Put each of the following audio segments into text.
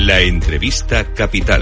La entrevista capital.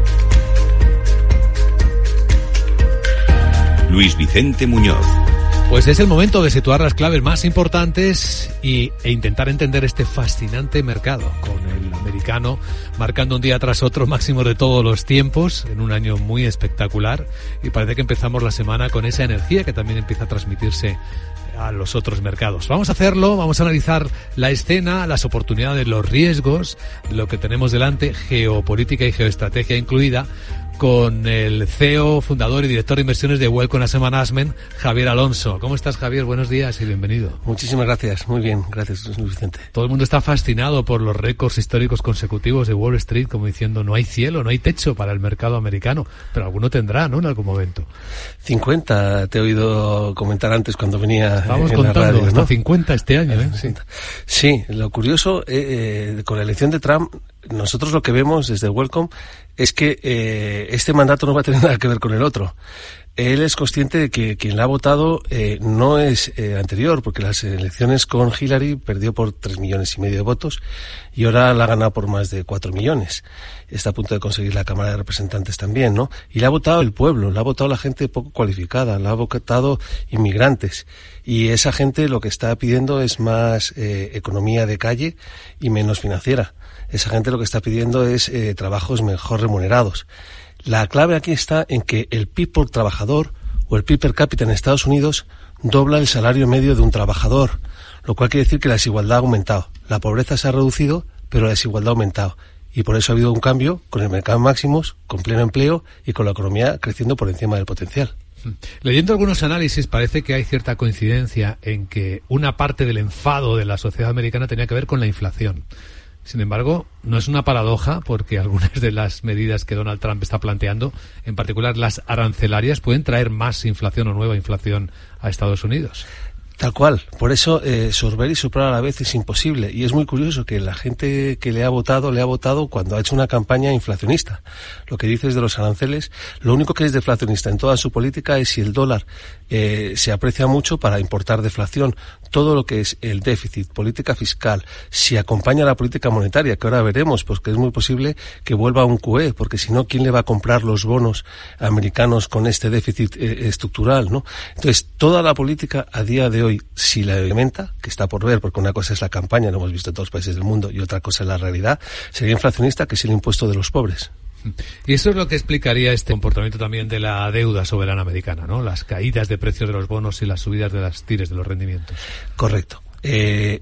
Luis Vicente Muñoz. Pues es el momento de situar las claves más importantes e intentar entender este fascinante mercado, con el americano marcando un día tras otro máximos de todos los tiempos, en un año muy espectacular, y parece que empezamos la semana con esa energía que también empieza a transmitirse a los otros mercados. Vamos a hacerlo, vamos a analizar la escena, las oportunidades, los riesgos, lo que tenemos delante, geopolítica y geoestrategia incluida, con el CEO, fundador y director de inversiones de Welcome Asset Management, Javier Alonso. ¿Cómo estás, Javier? Buenos días y bienvenido. Muchísimas gracias. Muy bien. Gracias, Luis Vicente. Todo el mundo está fascinado por los récords históricos consecutivos de Wall Street, como diciendo, no hay cielo, no hay techo para el mercado americano, pero alguno tendrá, ¿no?, en algún momento. 50, te he oído comentar antes cuando venía Estamos en contando, la radio, ¿no? hasta 50 este año, ¿eh? Sí, lo curioso, con la elección de Trump, nosotros lo que vemos desde Welcome es que este mandato no va a tener nada que ver con el otro. Él es consciente de que quien la ha votado no es anterior, porque las elecciones con Hillary perdió por 3,5 millones de votos y ahora la ha ganado por más de 4 millones. Está a punto de conseguir la Cámara de Representantes también, ¿no? Y la ha votado el pueblo, la ha votado la gente poco cualificada, la ha votado inmigrantes. Y esa gente lo que está pidiendo es más economía de calle y menos financiera. Esa gente lo que está pidiendo es trabajos mejor remunerados. La clave aquí está en que el PIB por trabajador o el PIB per cápita en Estados Unidos dobla el salario medio de un trabajador, lo cual quiere decir que la desigualdad ha aumentado. La pobreza se ha reducido, pero la desigualdad ha aumentado. Y por eso ha habido un cambio con el mercado máximos, con pleno empleo y con la economía creciendo por encima del potencial. Leyendo algunos análisis parece que hay cierta coincidencia en que una parte del enfado de la sociedad americana tenía que ver con la inflación. Sin embargo, no es una paradoja, porque algunas de las medidas que Donald Trump está planteando, en particular las arancelarias, pueden traer más inflación o nueva inflación a Estados Unidos. Tal cual. Por eso sorber y soplar a la vez es imposible. Y es muy curioso que la gente que le ha votado cuando ha hecho una campaña inflacionista. Lo que dices de los aranceles, lo único que es deflacionista en toda su política es si el dólar se aprecia mucho para importar deflación. Todo lo que es el déficit, política fiscal, si acompaña la política monetaria, que ahora veremos, pues que es muy posible que vuelva a un QE, porque si no, ¿quién le va a comprar los bonos americanos con este déficit estructural, ¿no? Entonces, toda la política a día de hoy, si la implementa, que está por ver, porque una cosa es la campaña, lo hemos visto en todos los países del mundo, y otra cosa es la realidad, sería inflacionista, que es el impuesto de los pobres. Y eso es lo que explicaría este comportamiento también de la deuda soberana americana, ¿no? Las caídas de precios de los bonos y las subidas de las tires de los rendimientos. Correcto. El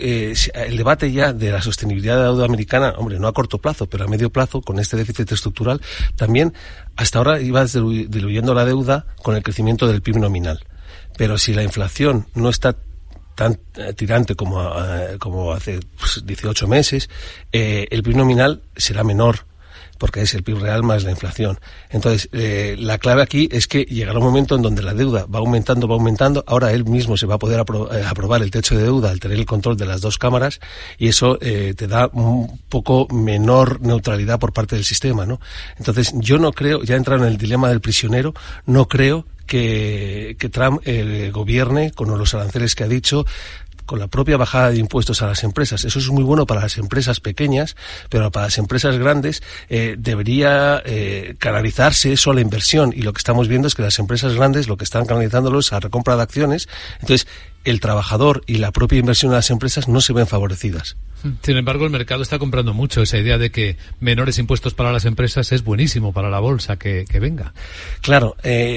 debate ya de la sostenibilidad de la deuda americana, hombre, no a corto plazo, pero a medio plazo, con este déficit estructural, también hasta ahora iba diluyendo la deuda con el crecimiento del PIB nominal. Pero si la inflación no está tan tirante como hace 18 meses, el PIB nominal será menor, porque es el PIB real más la inflación. Entonces, la clave aquí es que llegará un momento en donde la deuda va aumentando. Ahora él mismo se va a poder aprobar el techo de deuda al tener el control de las dos cámaras, y eso te da un poco menor neutralidad por parte del sistema, ¿no? Entonces, yo no creo, ya entraron en el dilema del prisionero, no creo que Trump gobierne con los aranceles que ha dicho, con la propia bajada de impuestos a las empresas. Eso es muy bueno para las empresas pequeñas, pero para las empresas grandes debería canalizarse eso a la inversión, y lo que estamos viendo es que las empresas grandes lo que están canalizándolo es a recompra de acciones. Entonces, el trabajador y la propia inversión de las empresas no se ven favorecidas. Sin embargo, el mercado está comprando mucho esa idea de que menores impuestos para las empresas es buenísimo para la bolsa que venga. Claro,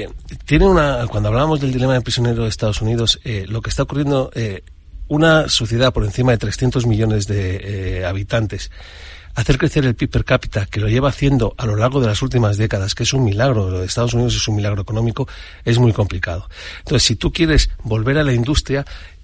cuando hablábamos del dilema del prisionero de Estados Unidos, lo que está ocurriendo, una sociedad por encima de 300 millones de habitantes, hacer crecer el PIB per cápita, que lo lleva haciendo a lo largo de las últimas décadas, que es un milagro, lo de Estados Unidos es un milagro económico, es muy complicado. Entonces, si tú quieres volver a la industria,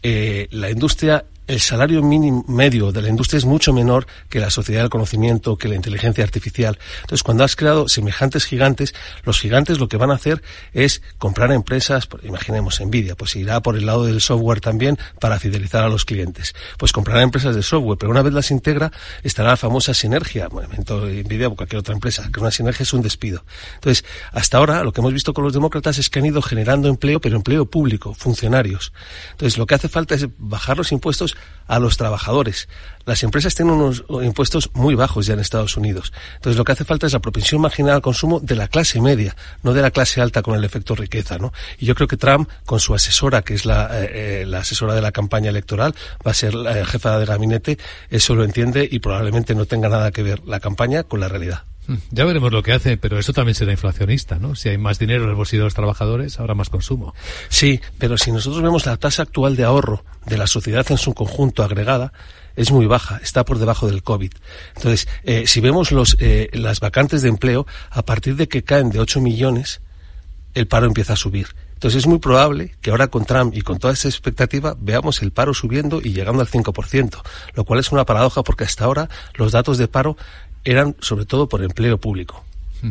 el salario mínimo medio de la industria es mucho menor que la sociedad del conocimiento, que la inteligencia artificial. Entonces, cuando has creado semejantes gigantes, los gigantes lo que van a hacer es comprar empresas, imaginemos Nvidia, pues irá por el lado del software también para fidelizar a los clientes. Pues comprará empresas de software, pero una vez las integra, estará la famosa sinergia, Nvidia o cualquier otra empresa, que una sinergia es un despido. Entonces, hasta ahora, lo que hemos visto con los demócratas es que han ido generando empleo, pero empleo público, funcionarios. Entonces, lo que hace falta es bajar los impuestos impuestos a los trabajadores. Las empresas tienen unos impuestos muy bajos ya en Estados Unidos. Entonces lo que hace falta es la propensión marginal al consumo de la clase media, no de la clase alta con el efecto riqueza, ¿no? Y yo creo que Trump, con su asesora, que es la asesora de la campaña electoral, va a ser la jefa de gabinete, eso lo entiende y probablemente no tenga nada que ver la campaña con la realidad. Ya veremos lo que hace, pero eso también será inflacionista, ¿no? Si hay más dinero en el bolsillo de los trabajadores, habrá más consumo. Sí, pero si nosotros vemos la tasa actual de ahorro de la sociedad en su conjunto agregada, es muy baja, está por debajo del COVID. Entonces, si vemos las vacantes de empleo, a partir de que caen de 8 millones, el paro empieza a subir. Entonces es muy probable que ahora con Trump y con toda esa expectativa veamos el paro subiendo y llegando al 5%, lo cual es una paradoja porque hasta ahora los datos de paro eran sobre todo por empleo público.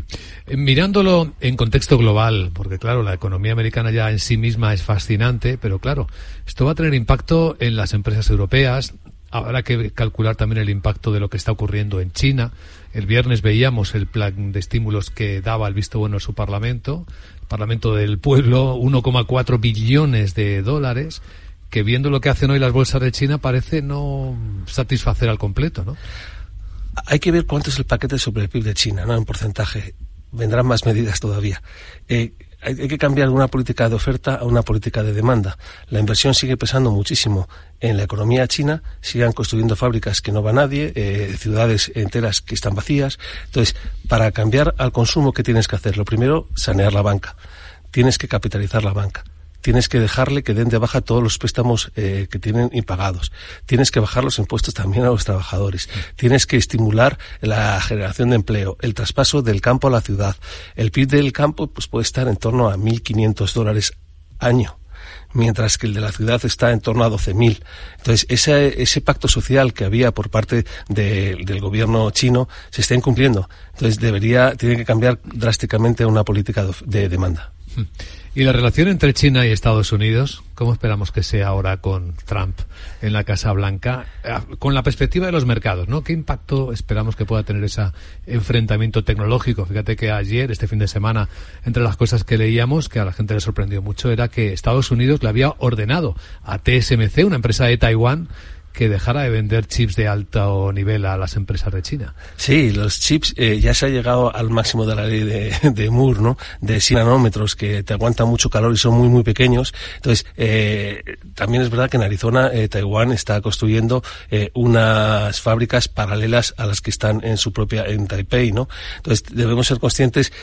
Mirándolo en contexto global, porque claro, la economía americana ya en sí misma es fascinante, pero claro, esto va a tener impacto en las empresas europeas. Habrá que calcular también el impacto de lo que está ocurriendo en China. El viernes veíamos el plan de estímulos que daba el visto bueno a su Parlamento, el Parlamento del Pueblo, 1,4 billones de dólares, que viendo lo que hacen hoy las bolsas de China parece no satisfacer al completo, ¿no? Hay que ver cuánto es el paquete sobre el PIB de China, ¿no? En porcentaje. Vendrán más medidas todavía. Hay que cambiar de una política de oferta a una política de demanda. La inversión sigue pesando muchísimo en la economía china, sigan construyendo fábricas que no va nadie, ciudades enteras que están vacías. Entonces, para cambiar al consumo, ¿qué tienes que hacer? Lo primero, sanear la banca. Tienes que capitalizar la banca. Tienes que dejarle que den de baja todos los préstamos que tienen impagados. Tienes que bajar los impuestos también a los trabajadores. Tienes que estimular la generación de empleo, el traspaso del campo a la ciudad. El PIB del campo pues puede estar en torno a $1.500 año, mientras que el de la ciudad está en torno a 12.000. Entonces, ese pacto social que había por parte del gobierno chino se está incumpliendo. Entonces, tiene que cambiar drásticamente una política de demanda. ¿Y la relación entre China y Estados Unidos? ¿Cómo esperamos que sea ahora con Trump en la Casa Blanca? Con la perspectiva de los mercados, ¿no? ¿Qué impacto esperamos que pueda tener ese enfrentamiento tecnológico? Fíjate que ayer, este fin de semana, entre las cosas que leíamos, que a la gente le sorprendió mucho, era que Estados Unidos le había ordenado a TSMC, una empresa de Taiwán, que dejara de vender chips de alto nivel a las empresas de China. Sí, los chips ya se ha llegado al máximo de la ley de Moore, ¿no? De 100 nanómetros, que te aguantan mucho calor y son muy, muy pequeños. Entonces, también es verdad que en Arizona, Taiwán está construyendo unas fábricas paralelas a las que están en Taipei, ¿no? Entonces, debemos ser conscientes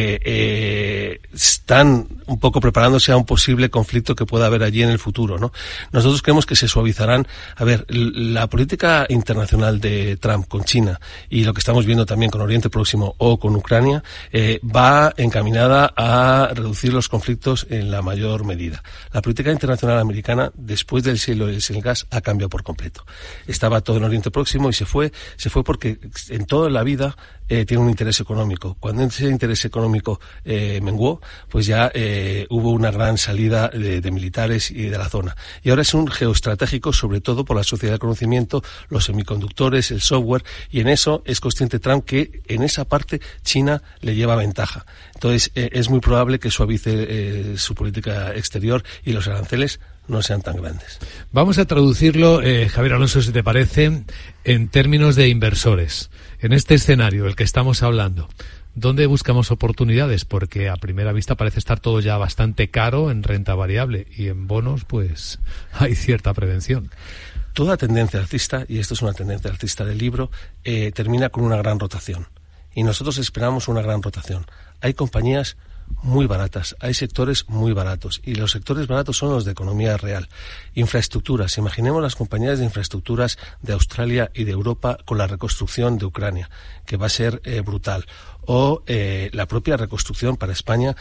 que están un poco preparándose a un posible conflicto que pueda haber allí en el futuro, ¿no? Nosotros creemos que se suavizarán. A ver, la política internacional de Trump con China y lo que estamos viendo también con Oriente Próximo o con Ucrania va encaminada a reducir los conflictos en la mayor medida. La política internacional americana, después del cielo y el gas, ha cambiado por completo. Estaba todo en Oriente Próximo y se fue porque en toda la vida tiene un interés económico. Cuando ese interés económico menguó, pues ya hubo una gran salida de militares y de la zona. Y ahora es un geoestratégico, sobre todo por la sociedad del conocimiento, los semiconductores, el software, y en eso es consciente Trump que en esa parte China le lleva ventaja. Entonces es muy probable que suavice su política exterior y los aranceles no sean tan grandes. Vamos a traducirlo, Javier Alonso, si te parece, en términos de inversores. En este escenario, el que estamos hablando, ¿dónde buscamos oportunidades? Porque a primera vista parece estar todo ya bastante caro en renta variable y en bonos, pues hay cierta prevención. Toda tendencia alcista, y esto es una tendencia alcista del libro, termina con una gran rotación. Y nosotros esperamos una gran rotación. Hay compañías muy baratas, hay sectores muy baratos, y los sectores baratos son los de economía real. Infraestructuras, imaginemos las compañías de infraestructuras de Australia y de Europa con la reconstrucción de Ucrania, que va a ser brutal. O la propia reconstrucción para España,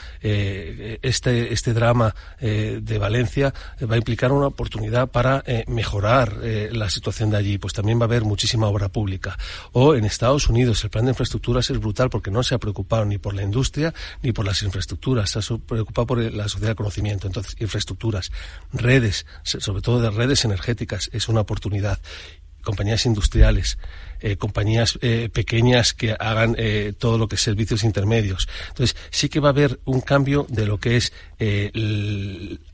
este drama de Valencia va a implicar una oportunidad para mejorar la situación de allí, pues también va a haber muchísima obra pública. O en Estados Unidos el plan de infraestructuras es brutal porque no se ha preocupado ni por la industria ni por las infraestructuras, se ha preocupado por la sociedad del conocimiento. Entonces, infraestructuras, redes, sobre todo de redes energéticas, es una oportunidad. Compañías industriales, compañías pequeñas que hagan todo lo que es servicios intermedios. Entonces, sí que va a haber un cambio de lo que es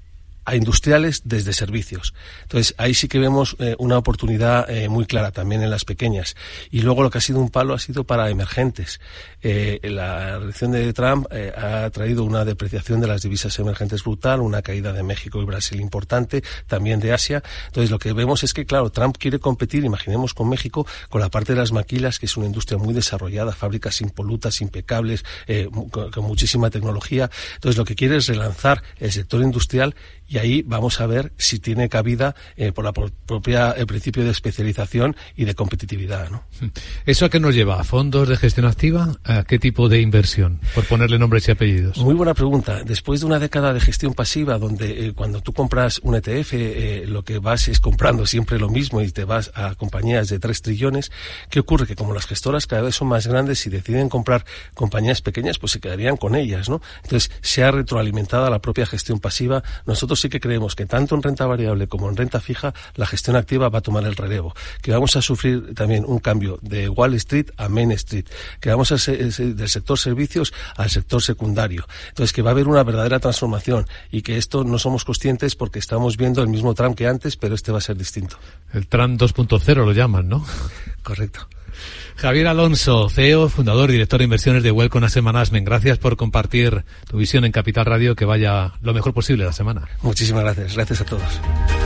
a industriales desde servicios. Entonces, ahí sí que vemos una oportunidad muy clara también en las pequeñas. Y luego lo que ha sido un palo ha sido para emergentes. La elección de Trump ha traído una depreciación de las divisas emergentes brutal, una caída de México y Brasil importante, también de Asia. Entonces, lo que vemos es que, claro, Trump quiere competir, imaginemos, con México, con la parte de las maquilas, que es una industria muy desarrollada, fábricas impolutas, impecables, con muchísima tecnología. Entonces, lo que quiere es relanzar el sector industrial, y ahí vamos a ver si tiene cabida por el principio de especialización y de competitividad, ¿no? ¿Eso a qué nos lleva? ¿A fondos de gestión activa? ¿A qué tipo de inversión? Por ponerle nombres y apellidos. Muy buena pregunta. Después de una década de gestión pasiva, donde cuando tú compras un ETF, lo que vas es comprando siempre lo mismo y te vas a compañías de 3 trillones, ¿qué ocurre? Que como las gestoras cada vez son más grandes y deciden comprar compañías pequeñas, pues se quedarían con ellas, ¿no? Entonces, se ha retroalimentado la propia gestión pasiva. Nosotros sí que creemos que tanto en renta variable como en renta fija la gestión activa va a tomar el relevo, que vamos a sufrir también un cambio de Wall Street a Main Street, que vamos a ser del sector servicios al sector secundario. Entonces, que va a haber una verdadera transformación y que esto no somos conscientes porque estamos viendo el mismo Trump que antes, pero este va a ser distinto. El Trump 2.0 lo llaman, ¿no? Correcto. Javier Alonso, CEO, fundador y director de inversiones de Welcome Asset Management. Gracias por compartir tu visión en Capital Radio. Que vaya lo mejor posible la semana. Muchísimas gracias. Gracias a todos.